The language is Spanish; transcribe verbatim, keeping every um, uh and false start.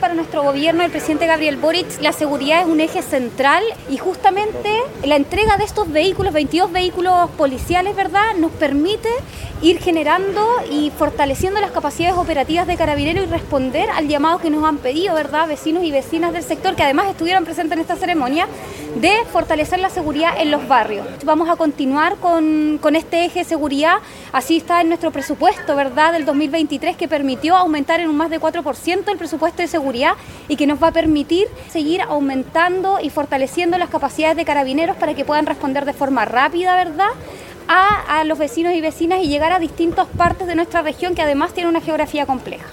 Para nuestro gobierno, el presidente Gabriel Boric, la seguridad es un eje central y justamente la entrega de estos vehículos, veintidós vehículos policiales, ¿verdad?, nos permite ir generando y fortaleciendo las capacidades operativas de Carabineros y responder al llamado que nos han pedido, ¿verdad?, vecinos y vecinas del sector que además estuvieron presentes en esta ceremonia, de fortalecer la seguridad en los barrios. Vamos a continuar con, con este eje de seguridad, así está en nuestro presupuesto, ¿verdad?, del dos mil veintitrés, que permitió aumentar en un más de cuatro por ciento el presupuesto de seguridad y que nos va a permitir seguir aumentando y fortaleciendo las capacidades de Carabineros para que puedan responder de forma rápida, ¿verdad?, a, a los vecinos y vecinas y llegar a distintas partes de nuestra región que además tiene una geografía compleja.